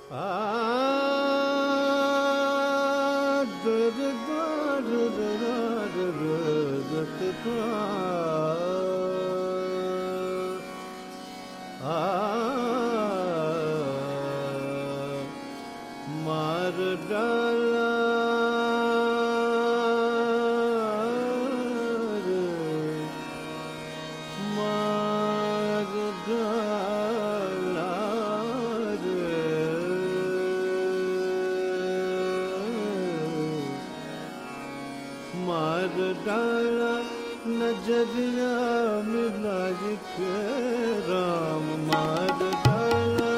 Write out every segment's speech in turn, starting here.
मार डाला मार डाला मार डाला नजरिया मिला के राम मार डाला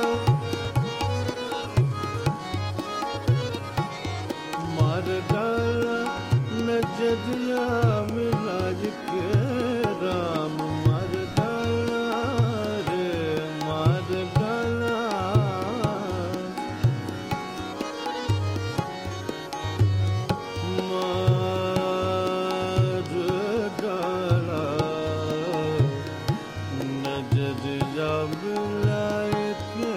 मार डाला नजरिया मिला के राम मार डाला रे मार डाला मार डाला नजरिया मिला के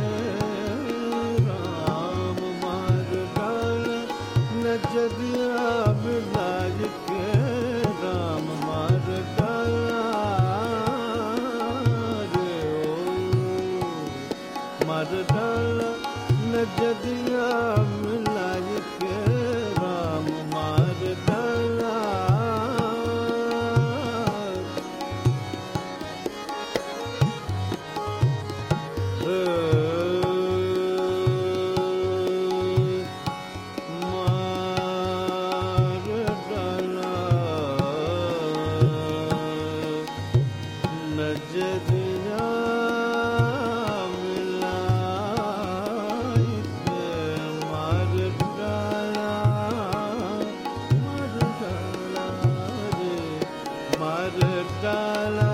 राम मार डाला नजरिया मिला के राम मार डाला रे ओ मार डाला नजरिया मिला के राम मार डाला मार डाला नजरिया मिला के मार डाला रे मार डाला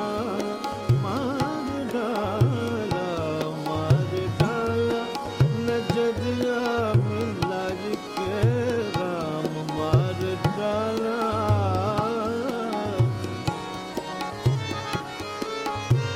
मार डाला मार डाला नजरिया मिला के राम मार डाला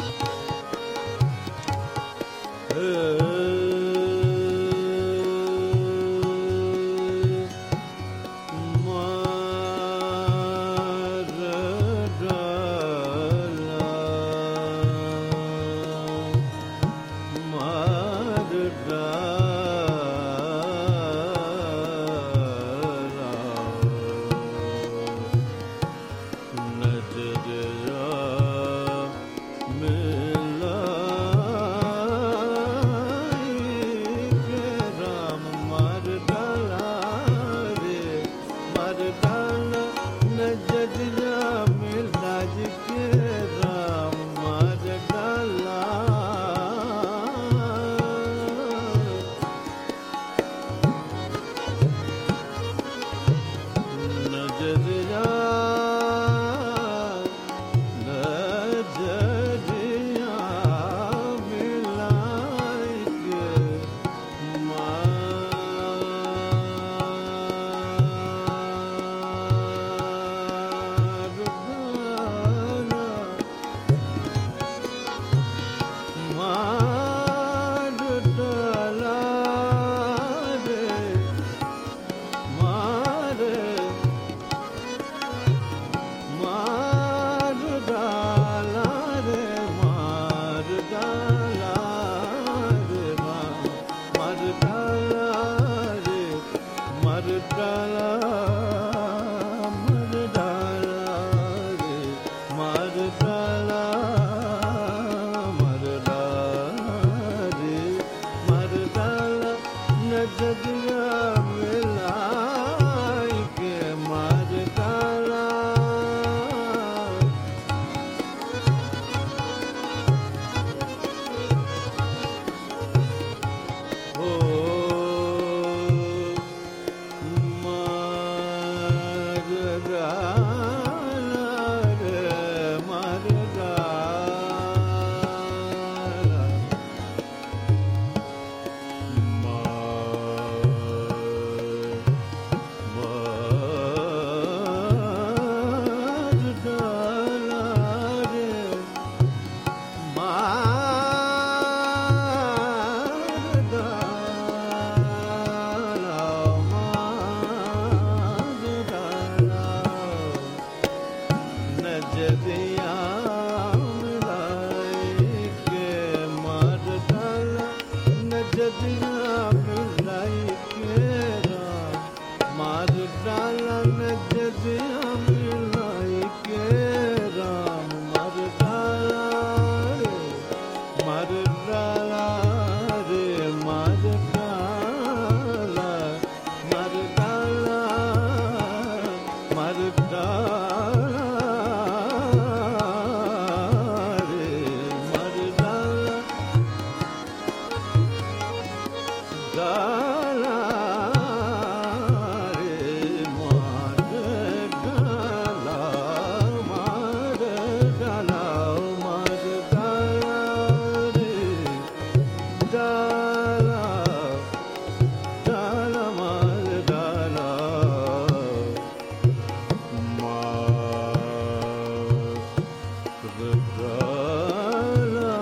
डाला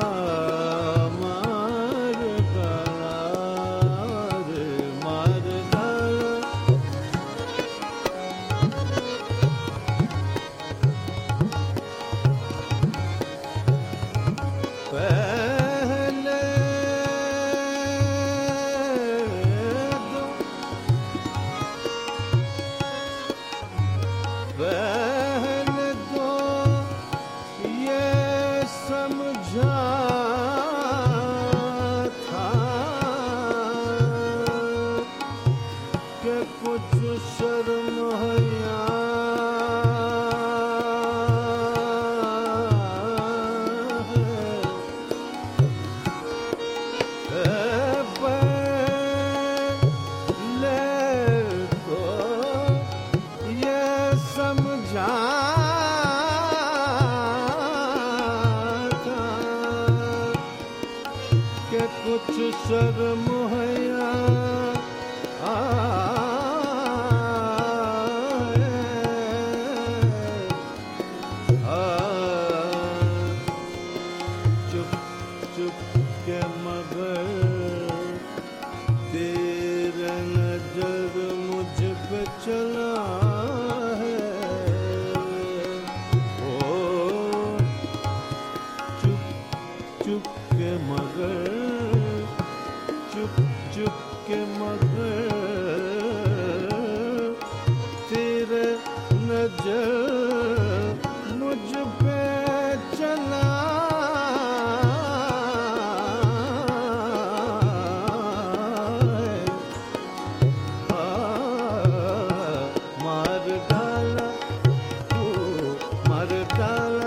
मार डाला रे मार डाला। पहले तो ये समझा था कि कुछ शर्म हया समझा था कि कुछ शर्म हया चुप चुप के मगर तेरा नजर मुझ पे चला चुप के मगर चुप चुप के मगर तेरे नजर मुझ पे चला मार डाला मार डाला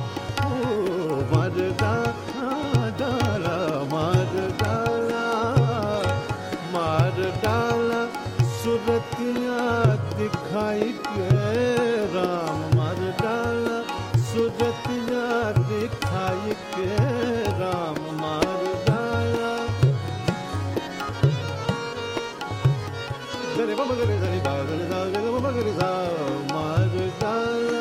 मार डाला मार डाला मार डाला सूरतियाँ दिखाई के राम मार डाला सूरतियाँ दिखाई के राम मार डाला। गरे बम गरे धनी दा गरे दा गरे बम गरे दा मार डाला।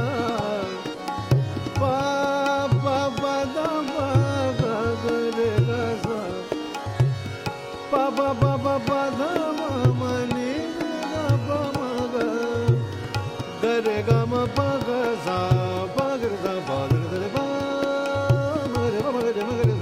Ba ba ba ba da ma ma ni da ba ma ga ga re ga ma pa ga za ba ga za ba ga re ba ma re ba ma ga re ma ga re